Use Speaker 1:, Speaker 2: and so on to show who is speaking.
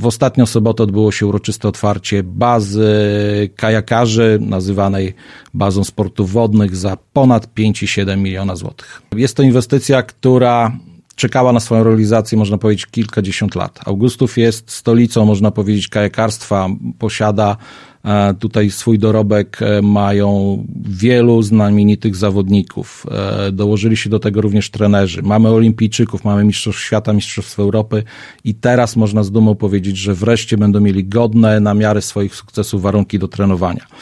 Speaker 1: W ostatnią sobotę odbyło się uroczyste otwarcie bazy kajakarzy, nazywanej bazą sportów wodnych, za ponad 5,7 miliona złotych. Jest to inwestycja, która czekała na swoją realizację, można powiedzieć, kilkadziesiąt lat. Augustów jest stolicą, można powiedzieć, kajakarstwa, posiada tutaj swój dorobek, mają wielu znamienitych zawodników. Dołożyli się do tego również trenerzy. Mamy olimpijczyków, mamy mistrzostw świata, mistrzostw Europy i teraz można z dumą powiedzieć, że wreszcie będą mieli godne na miarę swoich sukcesów warunki do trenowania.